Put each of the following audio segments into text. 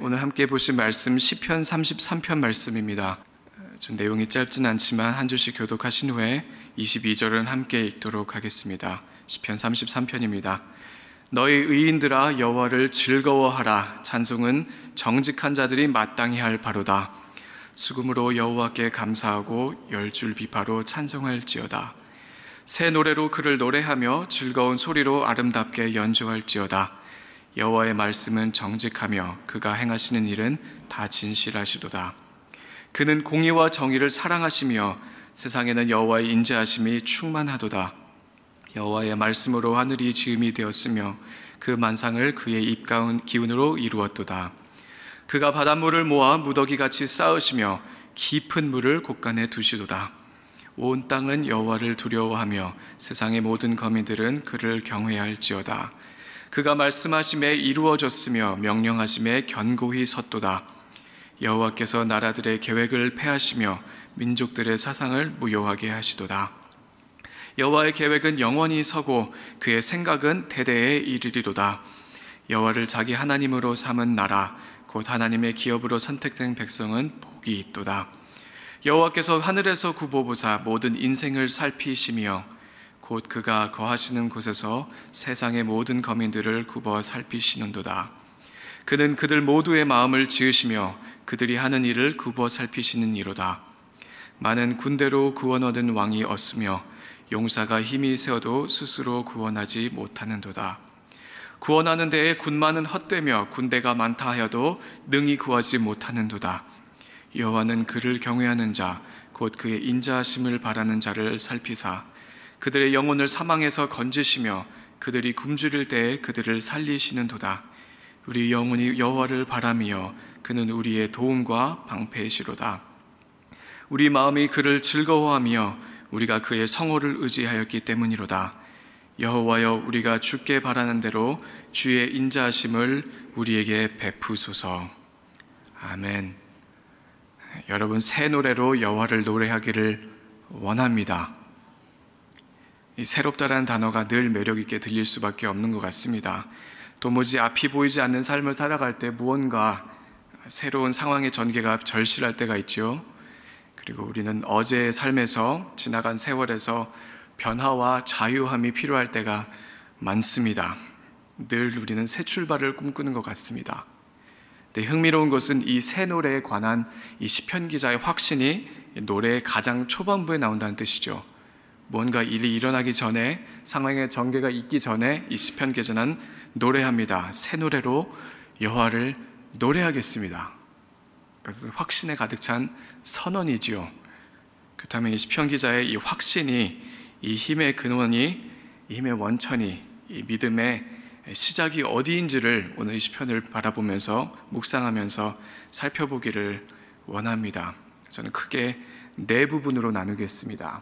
오늘 함께 보실 말씀 시편 33편 말씀입니다. 좀 내용이 짧진 않지만 한 줄씩 교독하신 후에 22절은 함께 읽도록 하겠습니다. 시편 33편입니다. 너희 의인들아 여호와를 즐거워하라. 찬송은 정직한 자들이 마땅히 할 바로다. 수금으로 여호와께 감사하고 열줄 비파로 찬송할지어다. 새 노래로 그를 노래하며 즐거운 소리로 아름답게 연주할지어다. 여호와의 말씀은 정직하며 그가 행하시는 일은 다 진실하시도다. 그는 공의와 정의를 사랑하시며 세상에는 여호와의 인자하심이 충만하도다. 여호와의 말씀으로 하늘이 지음이 되었으며 그 만상을 그의 입 기운으로 이루었도다. 그가 바닷물을 모아 무더기같이 쌓으시며 깊은 물을 곳간에 두시도다. 온 땅은 여호와를 두려워하며 세상의 모든 거민들은 그를 경외할지어다. 그가 말씀하심에 이루어졌으며 명령하심에 견고히 섰도다. 여호와께서 나라들의 계획을 폐하시며 민족들의 사상을 무효하게 하시도다. 여호와의 계획은 영원히 서고 그의 생각은 대대에 이르리로다. 여호와를 자기 하나님으로 삼은 나라 곧 하나님의 기업으로 선택된 백성은 복이 있도다. 여호와께서 하늘에서 굽어보사 모든 인생을 살피시며 곧 그가 거하시는 곳에서 세상의 모든 거민들을 굽어 살피시는도다. 그는 그들 모두의 마음을 지으시며 그들이 하는 일을 굽어 살피시는 이로다. 많은 군대로 구원 얻은 왕이 없으며 용사가 힘이 세어도 스스로 구원하지 못하는도다. 구원하는 데에 군마는 헛되며 군대가 많다 하여도 능히 구하지 못하는도다. 여호와는 그를 경외하는 자 곧 그의 인자하심을 바라는 자를 살피사 그들의 영혼을 사망에서 건지시며 그들이 굶주릴 때에 그들을 살리시는도다. 우리 영혼이 여호와를 바라며 그는 우리의 도움과 방패이시로다. 우리 마음이 그를 즐거워하며 우리가 그의 성호를 의지하였기 때문이로다. 여호와여 우리가 주께 바라는 대로 주의 인자하심을 우리에게 베푸소서. 아멘. 여러분 새 노래로 여호와를 노래하기를 원합니다. 이 새롭다라는 단어가 늘 매력 있게 들릴 수밖에 없는 것 같습니다. 도무지 앞이 보이지 않는 삶을 살아갈 때 무언가 새로운 상황의 전개가 절실할 때가 있죠. 그리고 우리는 어제의 삶에서 지나간 세월에서 변화와 자유함이 필요할 때가 많습니다. 늘 우리는 새 출발을 꿈꾸는 것 같습니다. 근데 흥미로운 것은 이 새 노래에 관한 이 시편 기자의 확신이 노래의 가장 초반부에 나온다는 뜻이죠. 뭔가 일이 일어나기 전에 상황의 전개가 있기 전에 이 시편 기자는 노래합니다. 새 노래로 여호와를 노래하겠습니다. 그래서 확신에 가득 찬 선언이지요. 그렇다면 이 시편 기자의 이 확신이 이 힘의 근원이 이 힘의 원천이 이 믿음의 시작이 어디인지를 오늘 이 시편을 바라보면서 묵상하면서 살펴보기를 원합니다. 저는 크게 네 부분으로 나누겠습니다.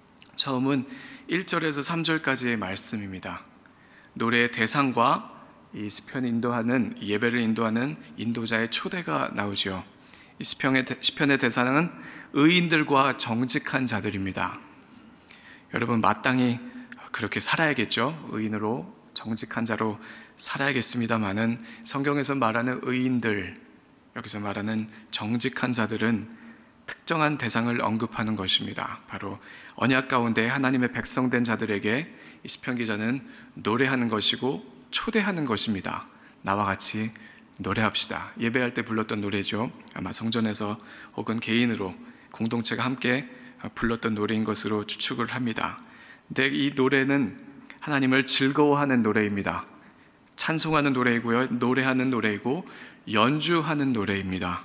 처음은 1절에서 3절까지의 말씀입니다. 노래의 대상과 이 시편을 인도하는 예배를 인도하는 인도자의 초대가 나오죠. 이 시편의 대상은 의인들과 정직한 자들입니다. 여러분 마땅히 그렇게 살아야겠죠. 의인으로 정직한 자로 살아야겠습니다마는 성경에서 말하는 의인들, 여기서 말하는 정직한 자들은 특정한 대상을 언급하는 것입니다. 바로 언약 가운데 하나님의 백성된 자들에게 이 시편 기자는 노래하는 것이고 초대하는 것입니다. 나와 같이 노래합시다. 예배할 때 불렀던 노래죠. 아마 성전에서 혹은 개인으로 공동체가 함께 불렀던 노래인 것으로 추측을 합니다. 근데 이 노래는 하나님을 즐거워하는 노래입니다. 찬송하는 노래이고요, 노래하는 노래이고 연주하는 노래입니다.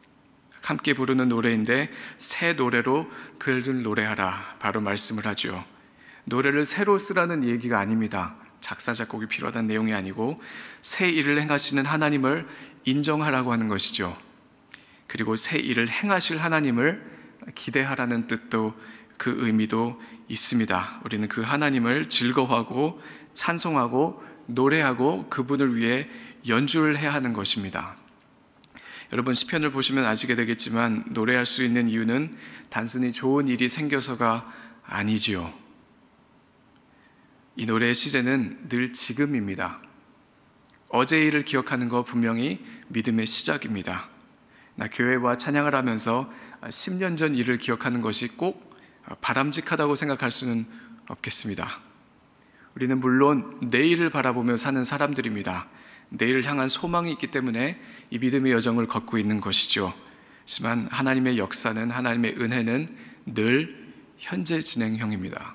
함께 부르는 노래인데 새 노래로 그를 노래하라 바로 말씀을 하죠. 노래를 새로 쓰라는 얘기가 아닙니다. 작사 작곡이 필요하다는 내용이 아니고 새 일을 행하시는 하나님을 인정하라고 하는 것이죠. 그리고 새 일을 행하실 하나님을 기대하라는 뜻도 그 의미도 있습니다. 우리는 그 하나님을 즐거워하고 찬송하고 노래하고 그분을 위해 연주를 해야 하는 것입니다. 여러분 시편을 보시면 아시게 되겠지만 노래할 수 있는 이유는 단순히 좋은 일이 생겨서가 아니지요. 이 노래의 시제는 늘 지금입니다. 어제의 일을 기억하는 거 분명히 믿음의 시작입니다. 나 교회와 찬양을 하면서 10년 전 일을 기억하는 것이 꼭 바람직하다고 생각할 수는 없겠습니다. 우리는 물론 내일을 바라보며 사는 사람들입니다. 내일을 향한 소망이 있기 때문에 이 믿음의 여정을 걷고 있는 것이죠. 하지만 하나님의 역사는, 하나님의 은혜는 늘 현재 진행형입니다.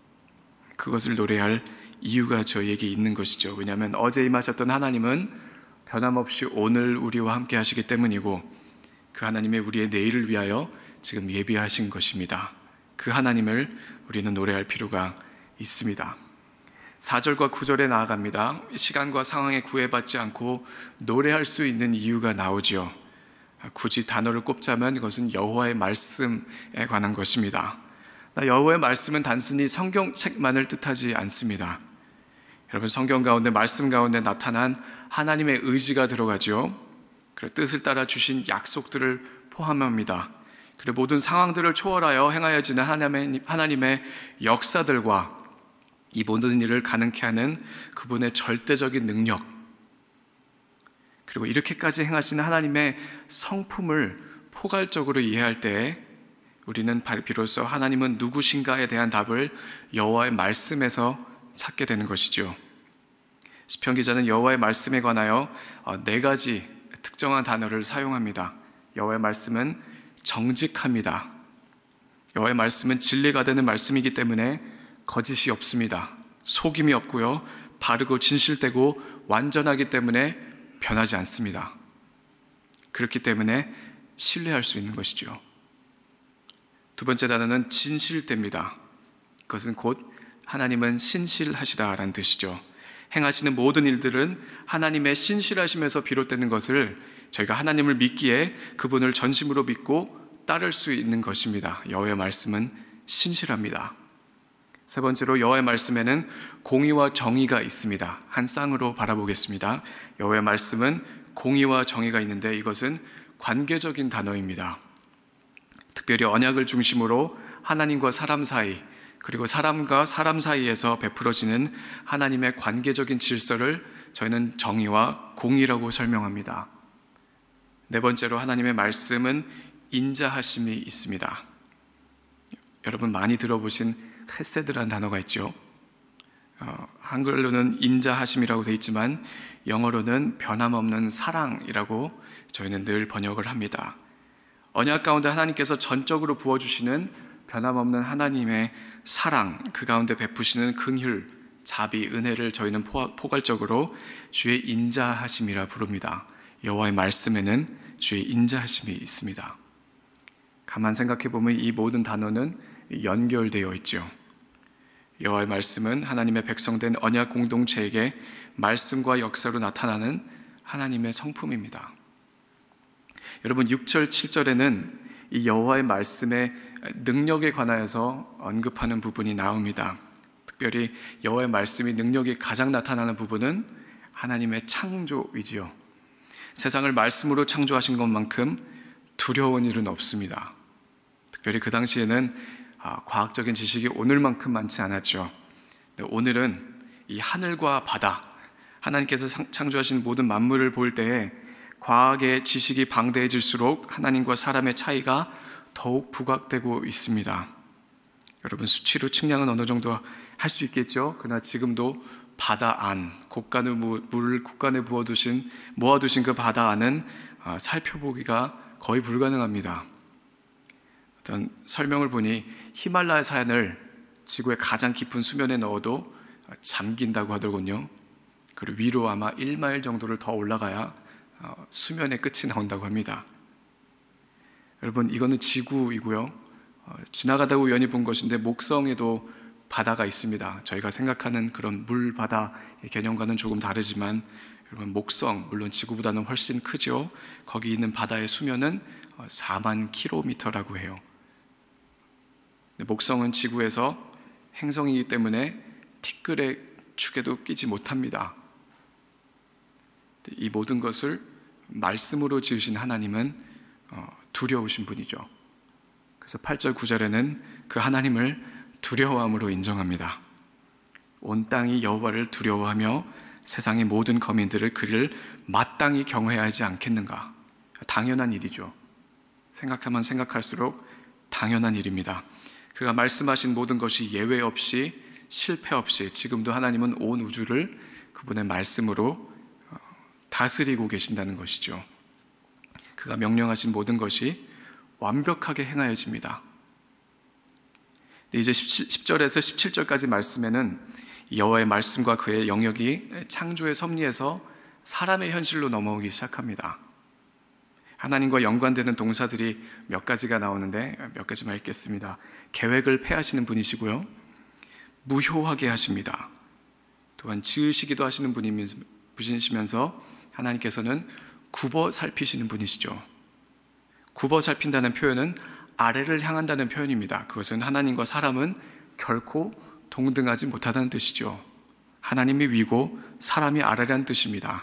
그것을 노래할 이유가 저희에게 있는 것이죠. 왜냐하면 어제 임하셨던 하나님은 변함없이 오늘 우리와 함께 하시기 때문이고, 그 하나님의 우리의 내일을 위하여 지금 예비하신 것입니다. 그 하나님을 우리는 노래할 필요가 있습니다. 4절과 9절에 나아갑니다. 시간과 상황에 구애받지 않고 노래할 수 있는 이유가 나오지요. 굳이 단어를 꼽자면 이것은 여호와의 말씀에 관한 것입니다. 여호와의 말씀은 단순히 성경책만을 뜻하지 않습니다. 여러분, 성경 가운데, 말씀 가운데 나타난 하나님의 의지가 들어가죠. 그리고 뜻을 따라 주신 약속들을 포함합니다. 그리고 모든 상황들을 초월하여 행하여지는 하나님의 역사들과 이 모든 일을 가능케 하는 그분의 절대적인 능력, 그리고 이렇게까지 행하시는 하나님의 성품을 포괄적으로 이해할 때 우리는 비로소 하나님은 누구신가에 대한 답을 여호와의 말씀에서 찾게 되는 것이죠. 시편 기자는 여호와의 말씀에 관하여 4가지 특정한 단어를 사용합니다. 여호와의 말씀은 정직합니다. 여호와의 말씀은 진리가 되는 말씀이기 때문에 거짓이 없습니다. 속임이 없고요, 바르고 진실되고 완전하기 때문에 변하지 않습니다. 그렇기 때문에 신뢰할 수 있는 것이죠. 두 번째 단어는 진실됩니다. 그것은 곧 하나님은 신실하시다라는 뜻이죠. 행하시는 모든 일들은 하나님의 신실하심에서 비롯되는 것을 저희가 하나님을 믿기에 그분을 전심으로 믿고 따를 수 있는 것입니다. 여호와의 말씀은 신실합니다. 세 번째로 여호와의 말씀에는 공의와 정의가 있습니다. 한 쌍으로 바라보겠습니다. 여호와의 말씀은 공의와 정의가 있는데 이것은 관계적인 단어입니다. 특별히 언약을 중심으로 하나님과 사람 사이, 그리고 사람과 사람 사이에서 베풀어지는 하나님의 관계적인 질서를 저희는 정의와 공의라고 설명합니다. 네 번째로 하나님의 말씀은 인자하심이 있습니다. 여러분 많이 들어보신 헤세드라는 단어가 있죠. 한글로는 인자하심이라고 되어 있지만 영어로는 변함없는 사랑이라고 저희는 늘 번역을 합니다. 언약 가운데 하나님께서 전적으로 부어주시는 변함없는 하나님의 사랑, 그 가운데 베푸시는 긍휼, 자비, 은혜를 저희는 포괄적으로 주의 인자하심이라 부릅니다. 여호와의 말씀에는 주의 인자하심이 있습니다. 가만 생각해 보면 이 모든 단어는 연결되어 있죠. 여호와의 말씀은 하나님의 백성된 언약 공동체에게 말씀과 역사로 나타나는 하나님의 성품입니다. 여러분 6절, 7절에는 이 여호와의 말씀의 능력에 관하여서 언급하는 부분이 나옵니다. 특별히 여호와의 말씀이 능력이 가장 나타나는 부분은 하나님의 창조이지요. 세상을 말씀으로 창조하신 것만큼 두려운 일은 없습니다. 특별히 그 당시에는 과학적인 지식이 오늘만큼 많지 않았죠. 오늘은 이 하늘과 바다, 하나님께서 창조하신 모든 만물을 볼 때에 과학의 지식이 방대해질수록 하나님과 사람의 차이가 더욱 부각되고 있습니다. 여러분 수치로 측량은 어느 정도 할 수 있겠죠. 그러나 지금도 바다 안, 물을 곳간에 모아두신 그 바다 안은 살펴보기가 거의 불가능합니다. 어떤 설명을 보니 히말라야 산을 지구의 가장 깊은 수면에 넣어도 잠긴다고 하더군요. 그리고 위로 아마 1마일 정도를 더 올라가야 수면의 끝이 나온다고 합니다. 여러분 이거는 지구이고요. 지나가다 우연히 본 것인데 목성에도 바다가 있습니다. 저희가 생각하는 그런 물, 바다의 개념과는 조금 다르지만 여러분 목성, 물론 지구보다는 훨씬 크죠. 거기 있는 바다의 수면은 4만 킬로미터라고 해요. 목성은 지구에서 행성이기 때문에 티끌의 축에도 끼지 못합니다. 이 모든 것을 말씀으로 지으신 하나님은 두려우신 분이죠. 그래서 8절 9절에는 그 하나님을 두려워함으로 인정합니다. 온 땅이 여호와를 두려워하며 세상의 모든 거민들을 그를 마땅히 경외해야 하지 않겠는가? 당연한 일이죠. 생각하면 생각할수록 당연한 일입니다. 그가 말씀하신 모든 것이 예외 없이 실패 없이 지금도 하나님은 온 우주를 그분의 말씀으로 다스리고 계신다는 것이죠. 그가 명령하신 모든 것이 완벽하게 행하여집니다. 이제 10절에서 17절까지 말씀에는 여호와의 말씀과 그의 영역이 창조의 섭리에서 사람의 현실로 넘어오기 시작합니다. 하나님과 연관되는 동사들이 몇 가지가 나오는데 몇 가지만 읽겠습니다. 계획을 폐하시는 분이시고요, 무효하게 하십니다. 또한 지으시기도 하시는 분이시면서 하나님께서는 굽어 살피시는 분이시죠. 굽어 살핀다는 표현은 아래를 향한다는 표현입니다. 그것은 하나님과 사람은 결코 동등하지 못하다는 뜻이죠. 하나님이 위고 사람이 아래라는 뜻입니다.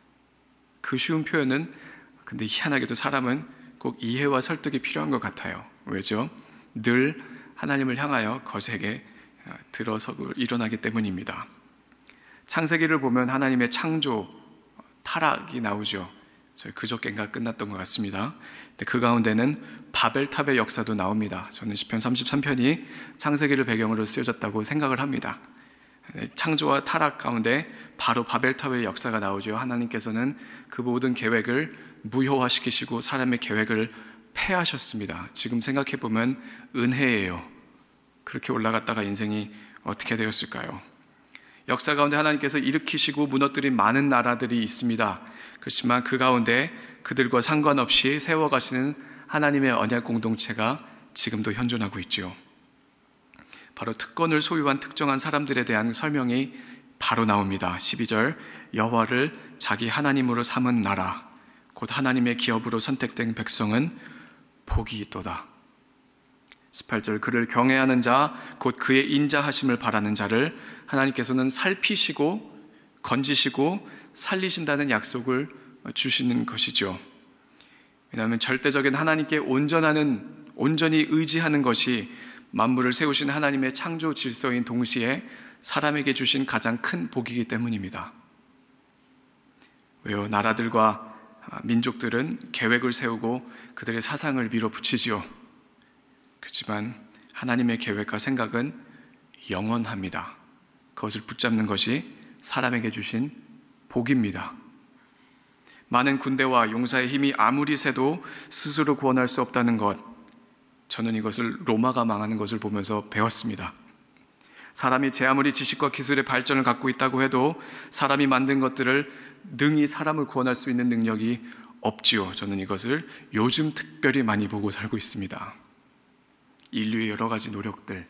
그 쉬운 표현은 근데 희한하게도 사람은 꼭 이해와 설득이 필요한 것 같아요. 왜죠? 늘 하나님을 향하여 거세게 들어서고 일어나기 때문입니다. 창세기를 보면 하나님의 창조, 타락이 나오죠. 저희 그저께인가 끝났던 것 같습니다. 근데 그 가운데는 바벨탑의 역사도 나옵니다. 저는 시편 33편이 창세기를 배경으로 쓰여졌다고 생각을 합니다. 창조와 타락 가운데 바로 바벨탑의 역사가 나오죠. 하나님께서는 그 모든 계획을 무효화시키시고 사람의 계획을 폐하셨습니다. 지금 생각해보면 은혜예요. 그렇게 올라갔다가 인생이 어떻게 되었을까요? 역사 가운데 하나님께서 일으키시고 무너뜨린 많은 나라들이 있습니다. 그렇지만 그 가운데 그들과 상관없이 세워가시는 하나님의 언약 공동체가 지금도 현존하고 있죠. 바로 특권을 소유한 특정한 사람들에 대한 설명이 바로 나옵니다. 12절, 여호와를 자기 하나님으로 삼은 나라, 곧 하나님의 기업으로 선택된 백성은 복이 있도다. 18절, 그를 경외하는 자, 곧 그의 인자하심을 바라는 자를 하나님께서는 살피시고 건지시고 살리신다는 약속을 주시는 것이죠. 왜냐하면 절대적인 하나님께 온전히 의지하는 것이 만물을 세우신 하나님의 창조 질서인 동시에 사람에게 주신 가장 큰 복이기 때문입니다. 왜요? 나라들과 민족들은 계획을 세우고 그들의 사상을 밀어붙이지요. 그렇지만 하나님의 계획과 생각은 영원합니다. 그것을 붙잡는 것이 사람에게 주신 복입니다. 많은 군대와 용사의 힘이 아무리 세도 스스로 구원할 수 없다는 것, 저는 이것을 로마가 망하는 것을 보면서 배웠습니다. 사람이 제 아무리 지식과 기술의 발전을 갖고 있다고 해도 사람이 만든 것들을 능히 사람을 구원할 수 있는 능력이 없지요. 저는 이것을 요즘 특별히 많이 보고 살고 있습니다. 인류의 여러 가지 노력들,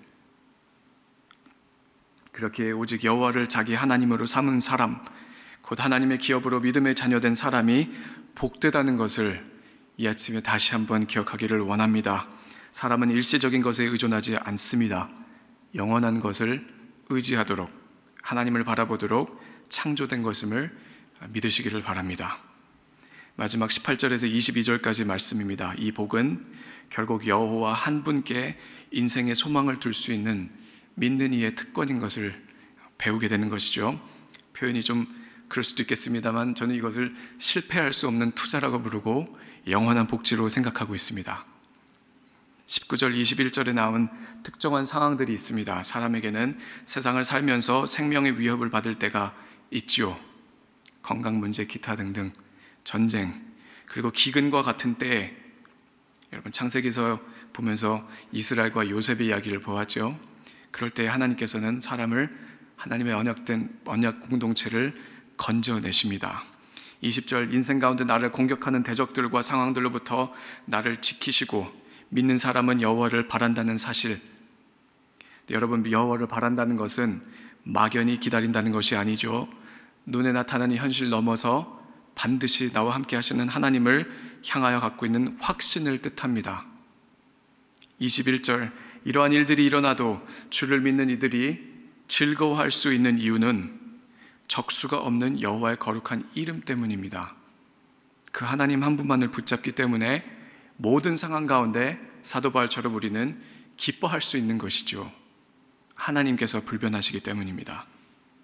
그렇게 오직 여호와를 자기 하나님으로 삼은 사람, 곧 하나님의 기업으로 믿음의 자녀된 사람이 복되다는 것을 이 아침에 다시 한번 기억하기를 원합니다. 사람은 일시적인 것에 의존하지 않습니다. 영원한 것을 의지하도록, 하나님을 바라보도록 창조된 것임을 믿으시기를 바랍니다. 마지막 18절에서 22절까지 말씀입니다. 이 복은 결국 여호와 한 분께 인생의 소망을 둘 수 있는 믿는 이의 특권인 것을 배우게 되는 것이죠. 표현이 좀 그럴 수도 있겠습니다만 저는 이것을 실패할 수 없는 투자라고 부르고 영원한 복지로 생각하고 있습니다. 19절 21절에 나온 특정한 상황들이 있습니다. 사람에게는 세상을 살면서 생명의 위협을 받을 때가 있지요. 건강 문제, 기타 등등, 전쟁, 그리고 기근과 같은 때에, 여러분 창세기에서 보면서 이스라엘과 요셉의 이야기를 보았죠. 그럴 때 하나님께서는 사람을 하나님의 언약 공동체를 건져내십니다. 20절, 인생 가운데 나를 공격하는 대적들과 상황들로부터 나를 지키시고 믿는 사람은 여호와를 바란다는 사실. 여러분, 여호와를 바란다는 것은 막연히 기다린다는 것이 아니죠. 눈에 나타나는 현실 넘어서 반드시 나와 함께 하시는 하나님을 향하여 갖고 있는 확신을 뜻합니다. 21절, 이러한 일들이 일어나도 주를 믿는 이들이 즐거워할 수 있는 이유는 적수가 없는 여호와의 거룩한 이름 때문입니다. 그 하나님 한 분만을 붙잡기 때문에 모든 상황 가운데 사도 바울처럼 우리는 기뻐할 수 있는 것이죠. 하나님께서 불변하시기 때문입니다.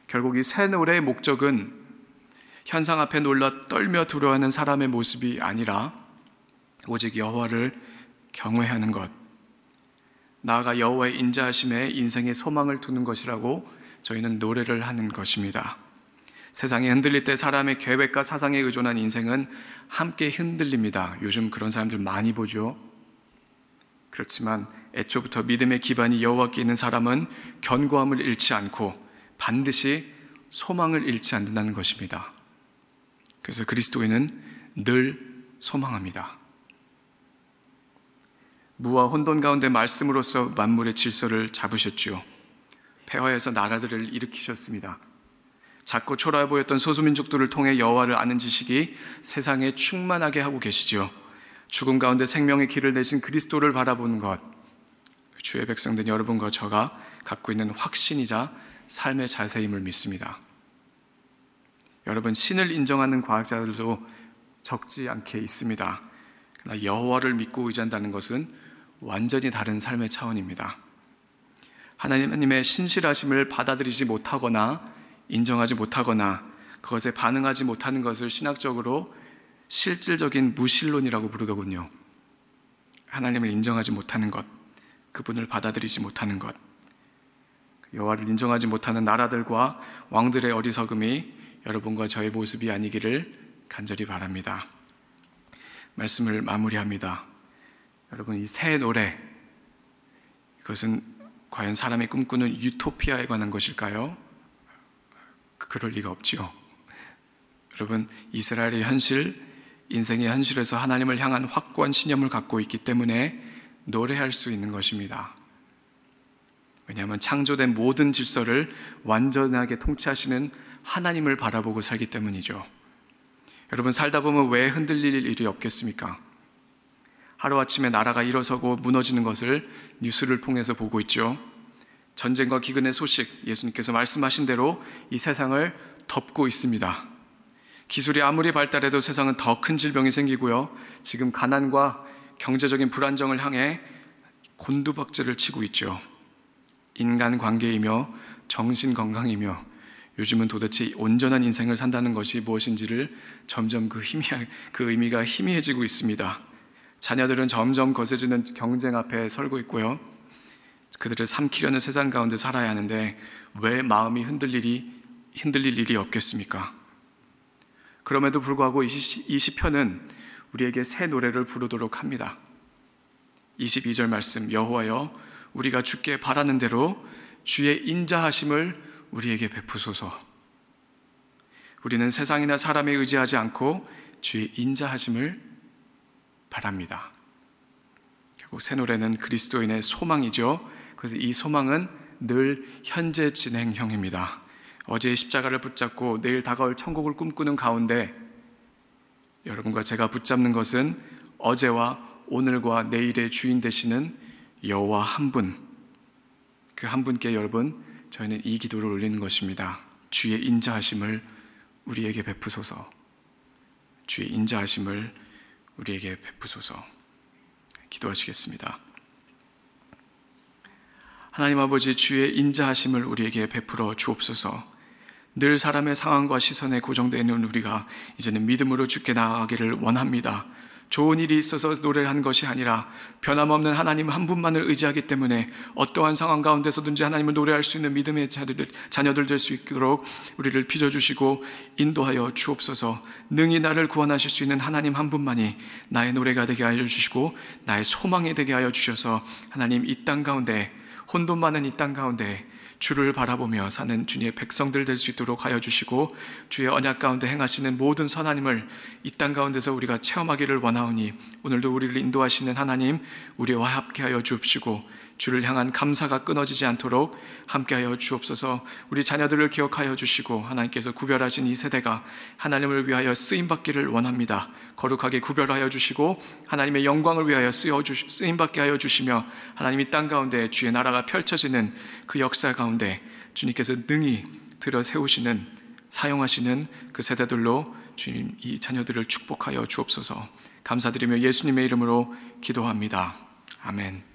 결국 이 새 노래의 목적은 현상 앞에 놀라 떨며 두려워하는 사람의 모습이 아니라 오직 여호와를 경외하는 것, 나아가 여호와의 인자하심에 인생의 소망을 두는 것이라고 저희는 노래를 하는 것입니다. 세상이 흔들릴 때 사람의 계획과 사상에 의존한 인생은 함께 흔들립니다. 요즘 그런 사람들 많이 보죠. 그렇지만 애초부터 믿음의 기반이 여호와께 있는 사람은 견고함을 잃지 않고 반드시 소망을 잃지 않는다는 것입니다. 그래서 그리스도인은 늘 소망합니다. 무와 혼돈 가운데 말씀으로써 만물의 질서를 잡으셨지요. 폐허에서 나라들을 일으키셨습니다. 작고 초라해 보였던 소수민족들을 통해 여호와를 아는 지식이 세상에 충만하게 하고 계시지요. 죽음 가운데 생명의 길을 내신 그리스도를 바라보는 것, 주의 백성된 여러분과 저가 갖고 있는 확신이자 삶의 자세임을 믿습니다. 여러분, 신을 인정하는 과학자들도 적지 않게 있습니다. 그러나 여호와를 믿고 의지한다는 것은 완전히 다른 삶의 차원입니다. 하나님의 신실하심을 받아들이지 못하거나 인정하지 못하거나 그것에 반응하지 못하는 것을 신학적으로 실질적인 무신론이라고 부르더군요. 하나님을 인정하지 못하는 것, 그분을 받아들이지 못하는 것, 여호와를 인정하지 못하는 나라들과 왕들의 어리석음이 여러분과 저의 모습이 아니기를 간절히 바랍니다. 말씀을 마무리합니다. 여러분, 이 새 노래, 이것은 과연 사람이 꿈꾸는 유토피아에 관한 것일까요? 그럴 리가 없지요. 여러분, 이스라엘의 현실, 인생의 현실에서 하나님을 향한 확고한 신념을 갖고 있기 때문에 노래할 수 있는 것입니다. 왜냐하면 창조된 모든 질서를 완전하게 통치하시는 하나님을 바라보고 살기 때문이죠. 여러분, 살다 보면 왜 흔들릴 일이 없겠습니까? 하루아침에 나라가 일어서고 무너지는 것을 뉴스를 통해서 보고 있죠. 전쟁과 기근의 소식, 예수님께서 말씀하신 대로 이 세상을 덮고 있습니다. 기술이 아무리 발달해도 세상은 더 큰 질병이 생기고요. 지금 가난과 경제적인 불안정을 향해 곤두박질을 치고 있죠. 인간관계이며 정신건강이며 요즘은 도대체 온전한 인생을 산다는 것이 무엇인지를 점점 그 의미가 희미해지고 있습니다. 자녀들은 점점 거세지는 경쟁 앞에 설고 있고요. 그들을 삼키려는 세상 가운데 살아야 하는데 왜 마음이 흔들릴 일이 없겠습니까? 그럼에도 불구하고 이 시편은 우리에게 새 노래를 부르도록 합니다. 22절 말씀, 여호와여 우리가 주께 바라는 대로 주의 인자하심을 우리에게 베푸소서. 우리는 세상이나 사람에 의지하지 않고 주의 인자하심을 바랍니다. 결국 새 노래는 그리스도인의 소망이죠. 그래서 이 소망은 늘 현재 진행형입니다. 어제의 십자가를 붙잡고 내일 다가올 천국을 꿈꾸는 가운데 여러분과 제가 붙잡는 것은 어제와 오늘과 내일의 주인 되시는 여호와 한 분, 그 한 분께 여러분 저희는 이 기도를 올리는 것입니다. 주의 인자하심을 우리에게 베푸소서. 주의 인자하심을 우리에게 베푸소서. 기도하시겠습니다. 하나님 아버지, 주의 인자하심을 우리에게 베풀어 주옵소서. 늘 사람의 상황과 시선에 고정되어 있는 우리가 이제는 믿음으로 주께 나아가기를 원합니다. 좋은 일이 있어서 노래를 한 것이 아니라 변함없는 하나님 한 분만을 의지하기 때문에 어떠한 상황 가운데서든지 하나님을 노래할 수 있는 믿음의 자녀들 될 수 있도록 우리를 빚어주시고 인도하여 주옵소서. 능히 나를 구원하실 수 있는 하나님 한 분만이 나의 노래가 되게 하여 주시고 나의 소망이 되게 하여 주셔서 하나님 이 땅 가운데, 혼돈 많은 이 땅 가운데 주를 바라보며 사는 주님의 백성들 될 수 있도록 하여 주시고 주의 언약 가운데 행하시는 모든 선하님을 이 땅 가운데서 우리가 체험하기를 원하오니 오늘도 우리를 인도하시는 하나님, 우리와 함께하여 주옵시고 주를 향한 감사가 끊어지지 않도록 함께하여 주옵소서. 우리 자녀들을 기억하여 주시고 하나님께서 구별하신 이 세대가 하나님을 위하여 쓰임받기를 원합니다. 거룩하게 구별하여 주시고 하나님의 영광을 위하여 쓰임받게 하여 주시며 하나님 이 땅 가운데 주의 나라가 펼쳐지는 그 역사 가운데 주님께서 능히 들어 세우시는, 사용하시는 그 세대들로 주님 이 자녀들을 축복하여 주옵소서. 감사드리며 예수님의 이름으로 기도합니다. 아멘.